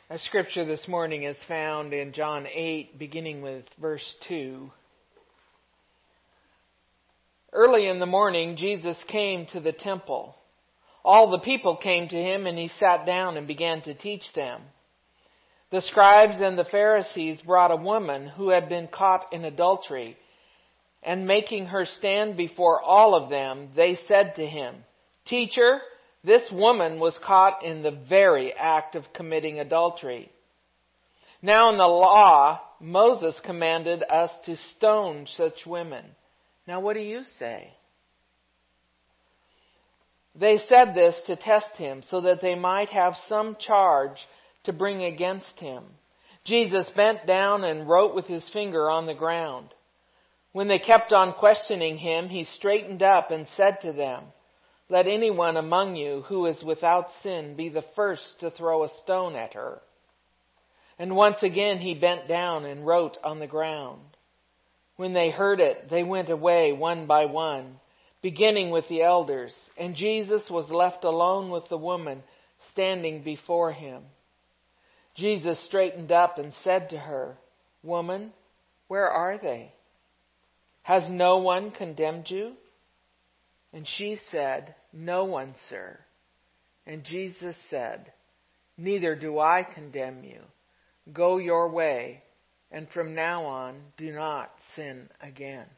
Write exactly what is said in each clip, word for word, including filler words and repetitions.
Our scripture this morning is found in John eight, beginning with verse two. Early in the morning, Jesus came to the temple. All the people came to him, and he sat down and began to teach them. The scribes and the Pharisees brought a woman who had been caught in adultery, and making her stand before all of them, they said to him, "Teacher, this woman was caught in the very act of committing adultery. Now in the law, Moses commanded us to stone such women. Now what do you say?" They said this to test him, so that they might have some charge to bring against him. Jesus bent down and wrote with his finger on the ground. When they kept on questioning him, he straightened up and said to them, "Let anyone among you who is without sin be the first to throw a stone at her." And once again he bent down and wrote on the ground. When they heard it, they went away one by one, beginning with the elders, and Jesus was left alone with the woman standing before him. Jesus straightened up and said to her, "Woman, where are they? Has no one condemned you?" And she said, "No one, sir." And Jesus said, "Neither do I condemn you. Go your way, and from now on do not sin again."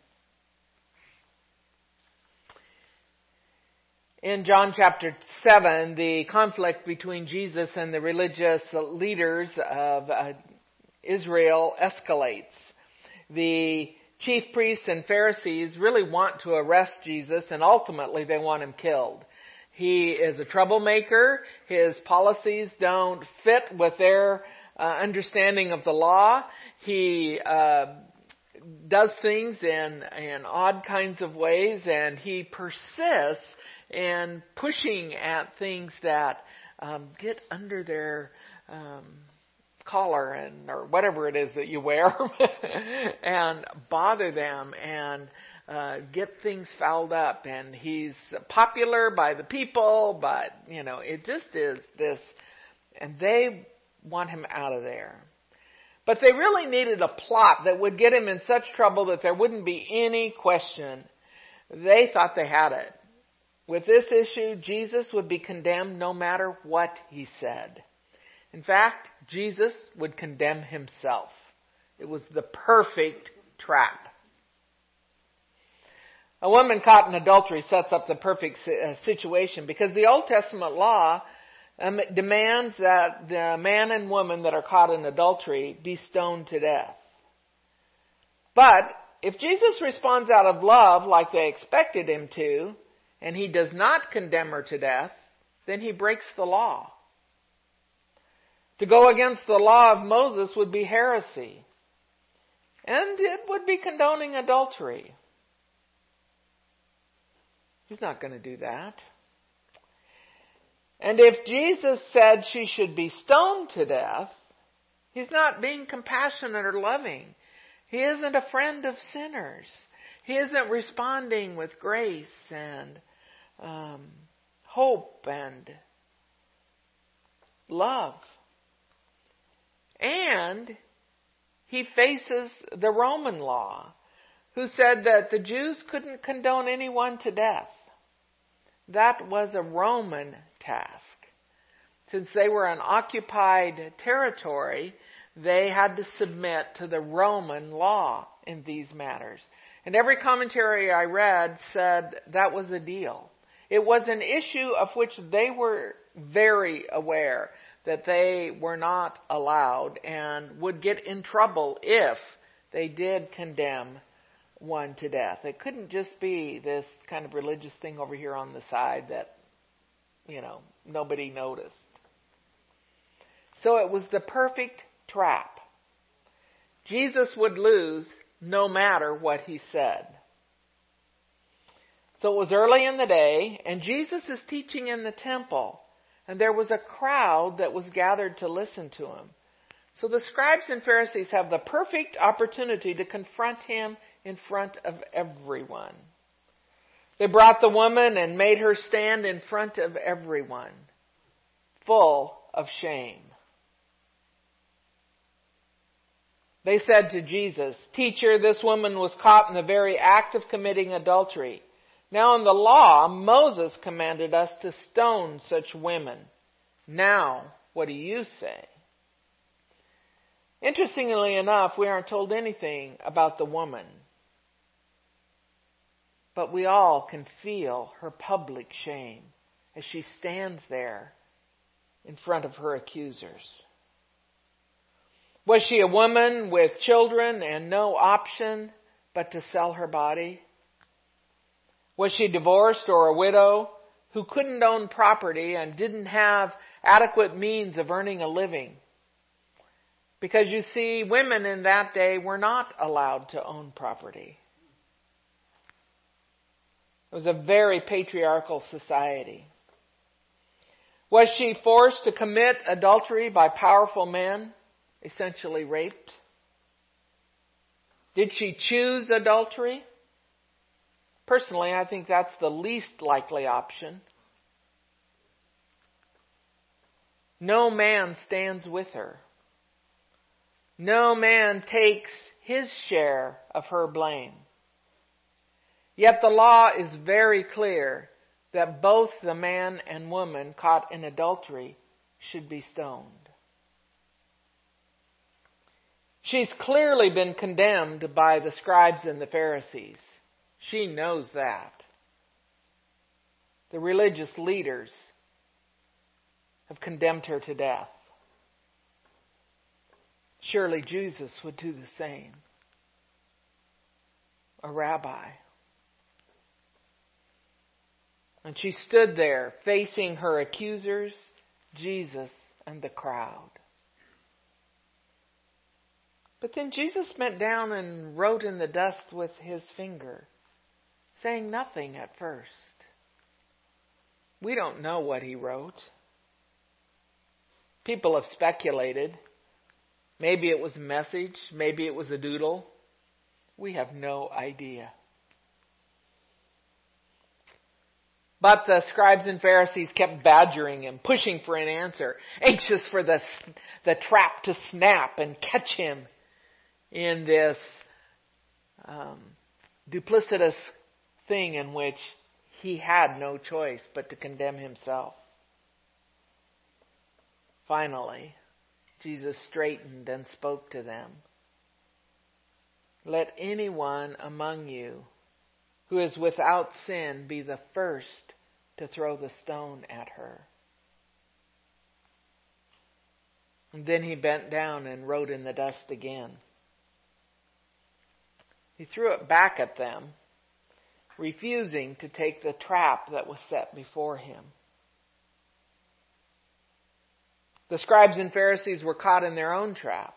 In John chapter seven, the conflict between Jesus and the religious leaders of uh, Israel escalates. The chief priests and Pharisees really want to arrest Jesus, and ultimately they want him killed. He is a troublemaker. His policies don't fit with their uh, understanding of the law. He uh, does things in, in odd kinds of ways, and he persists in pushing at things that um, get under their um, collar and or whatever it is that you wear and bother them and uh, get things fouled up. And he's popular by the people, but you know, it just is this, and they want him out of there. But they really needed a plot that would get him in such trouble that there wouldn't be any question. They thought they had it. With this issue, Jesus would be condemned no matter what he said. In fact, Jesus would condemn himself. It was the perfect trap. A woman caught in adultery sets up the perfect situation because the Old Testament law um, demands that the man and woman that are caught in adultery be stoned to death. But if Jesus responds out of love like they expected him to, and he does not condemn her to death, then he breaks the law. To go against the law of Moses would be heresy. And it would be condoning adultery. He's not going to do that. And if Jesus said she should be stoned to death, he's not being compassionate or loving. He isn't a friend of sinners. He isn't responding with grace and um, hope and love. And he faces the Roman law, who said that the Jews couldn't condone anyone to death. That was a Roman task. Since they were an occupied territory, they had to submit to the Roman law in these matters. And every commentary I read said that was a deal. It was an issue of which they were very aware that they were not allowed and would get in trouble if they did condemn one to death. It couldn't just be this kind of religious thing over here on the side that, you know, nobody noticed. So it was the perfect trap. Jesus would lose no matter what he said. So it was early in the day, and Jesus is teaching in the temple. And there was a crowd that was gathered to listen to him. So the scribes and Pharisees have the perfect opportunity to confront him in front of everyone. They brought the woman and made her stand in front of everyone, full of shame. They said to Jesus, "Teacher, this woman was caught in the very act of committing adultery. Now in the law, Moses commanded us to stone such women. Now, what do you say?" Interestingly enough, we aren't told anything about the woman. But we all can feel her public shame as she stands there in front of her accusers. Was she a woman with children and no option but to sell her body? Was she divorced or a widow who couldn't own property and didn't have adequate means of earning a living? Because you see, women in that day were not allowed to own property. It was a very patriarchal society. Was she forced to commit adultery by powerful men, essentially raped? Did she choose adultery? Personally, I think that's the least likely option. No man stands with her. No man takes his share of her blame. Yet the law is very clear that both the man and woman caught in adultery should be stoned. She's clearly been condemned by the scribes and the Pharisees. She knows that. The religious leaders have condemned her to death. Surely Jesus would do the same. A rabbi. And she stood there facing her accusers, Jesus, and the crowd. But then Jesus bent down and wrote in the dust with his finger, saying nothing at first. We don't know what he wrote. People have speculated. Maybe it was a message. Maybe it was a doodle. We have no idea. But the scribes and Pharisees kept badgering him, pushing for an answer, anxious for the, the trap to snap and catch him in this um, duplicitous thing in which he had no choice but to condemn himself. Finally, Jesus straightened and spoke to them. "Let anyone among you who is without sin be the first to throw the stone at her." And then he bent down and wrote in the dust again. He threw it back at them, refusing to take the trap that was set before him. The scribes and Pharisees were caught in their own trap,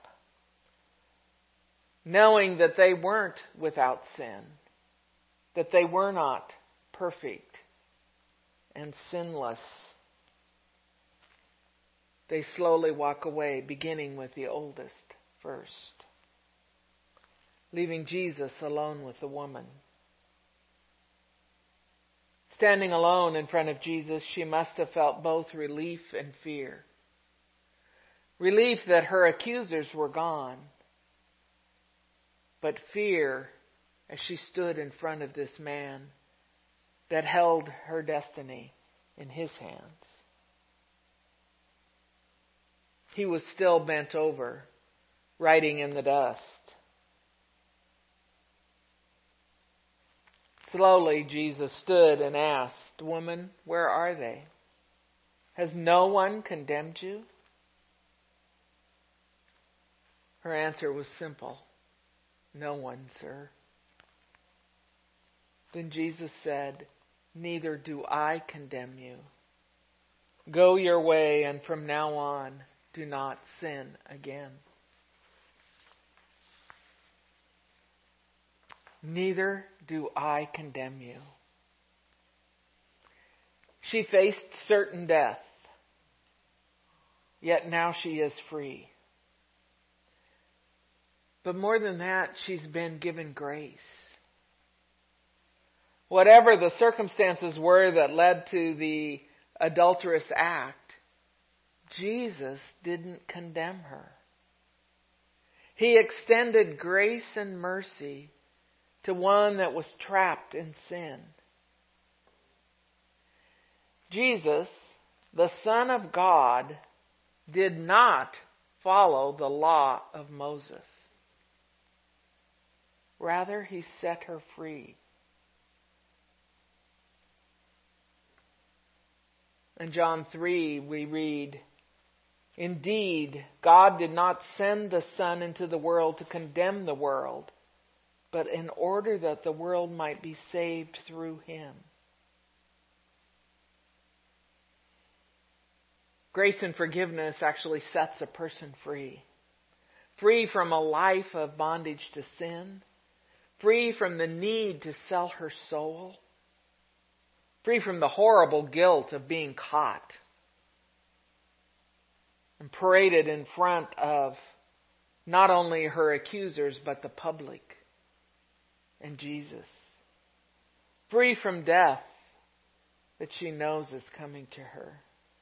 knowing that they weren't without sin, that they were not perfect and sinless. They slowly walk away, beginning with the oldest first, leaving Jesus alone with the woman. Standing alone in front of Jesus, she must have felt both relief and fear. Relief that her accusers were gone, but fear as she stood in front of this man that held her destiny in his hands. He was still bent over, writing in the dust. Slowly, Jesus stood and asked, "Woman, where are they? Has no one condemned you?" Her answer was simple. "No one, sir." Then Jesus said, "Neither do I condemn you. Go your way, and from now on, do not sin again." Neither do I condemn you. She faced certain death, yet now she is free. But more than that, she's been given grace. Whatever the circumstances were that led to the adulterous act, Jesus didn't condemn her. He extended grace and mercy to one that was trapped in sin. Jesus, the Son of God, did not follow the law of Moses. Rather, he set her free. In John three, we read, "Indeed, God did not send the Son into the world to condemn the world, but in order that the world might be saved through him." Grace and forgiveness actually sets a person free. Free from a life of bondage to sin. Free from the need to sell her soul. Free from the horrible guilt of being caught and paraded in front of not only her accusers, but the public and Jesus. Free from death that she knows is coming to her.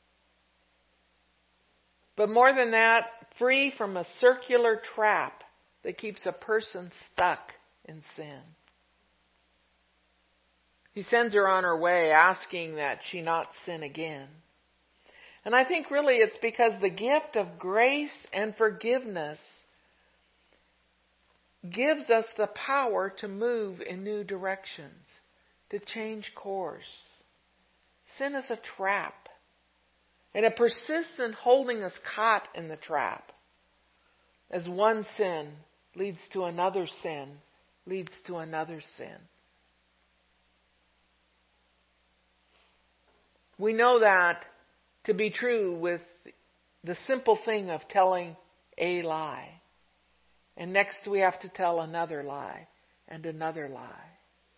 But more than that, free from a circular trap that keeps a person stuck in sin. He sends her on her way, asking that she not sin again. And I think really it's because the gift of grace and forgiveness gives us the power to move in new directions, to change course. Sin is a trap. And it persists in holding us caught in the trap. As one sin leads to another sin, leads to another sin. We know that to be true with the simple thing of telling a lie. And next we have to tell another lie and another lie.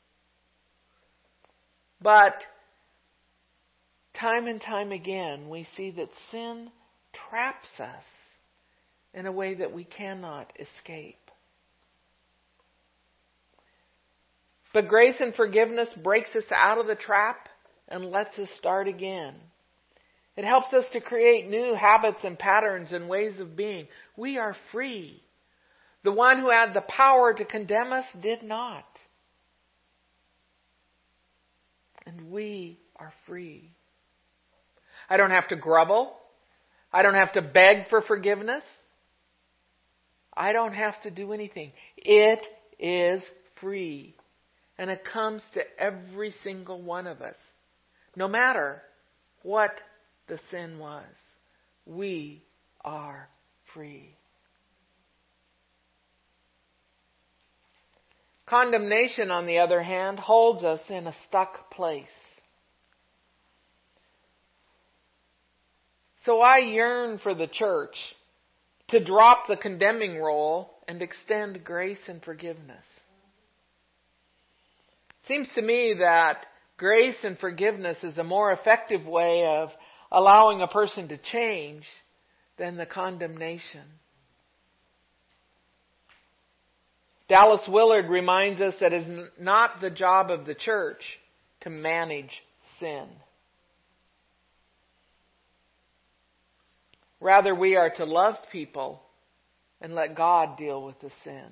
But time and time again, we see that sin traps us in a way that we cannot escape. But grace and forgiveness breaks us out of the trap and lets us start again. It helps us to create new habits and patterns and ways of being. We are free. The one who had the power to condemn us did not. And we are free. I don't have to grovel. I don't have to beg for forgiveness. I don't have to do anything. It is free. And it comes to every single one of us. No matter what the sin was. We are free. Condemnation, on the other hand, holds us in a stuck place. So I yearn for the church to drop the condemning role and extend grace and forgiveness. Seems to me that grace and forgiveness is a more effective way of allowing a person to change than the condemnation. Dallas Willard reminds us that it is not the job of the church to manage sin. Rather, we are to love people and let God deal with the sin.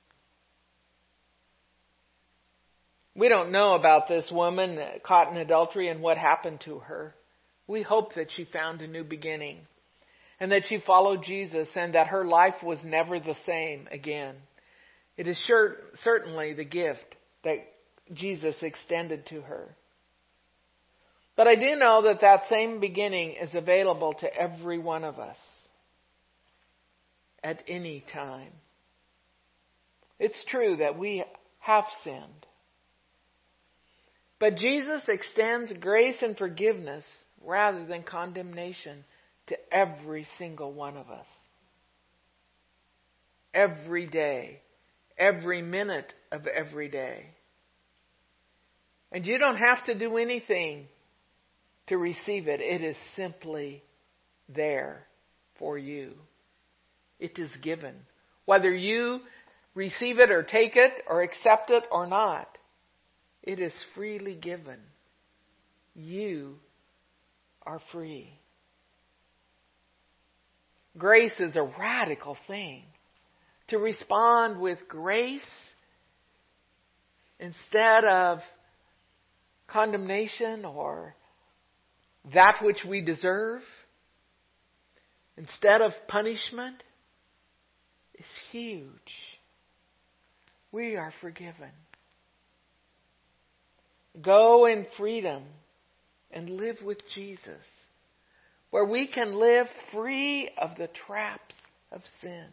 We don't know about this woman caught in adultery and what happened to her. We hope that she found a new beginning and that she followed Jesus and that her life was never the same again. It is sure, certainly the gift that Jesus extended to her. But I do know that that same beginning is available to every one of us at any time. It's true that we have sinned. But Jesus extends grace and forgiveness rather than condemnation to every single one of us. Every day. Every minute of every day. And you don't have to do anything to receive it. It is simply there for you. It is given. Whether you receive it or take it or accept it or not, it is freely given. You are free. Grace is a radical thing. to respond with grace instead of condemnation or that which we deserve, instead of punishment, is huge. We are forgiven. Go in freedom and live with Jesus, where we can live free of the traps of sin.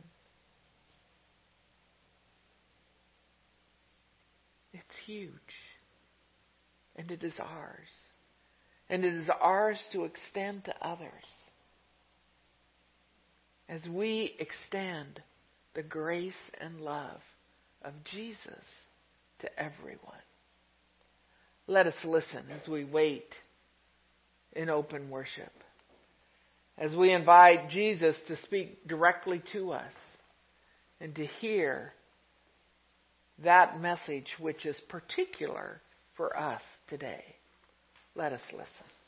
It's huge. And it is ours. And it is ours to extend to others as we extend the grace and love of Jesus to everyone. Let us listen as we wait in open worship, as we invite Jesus to speak directly to us and to hear that message which is particular for us today. Let us listen.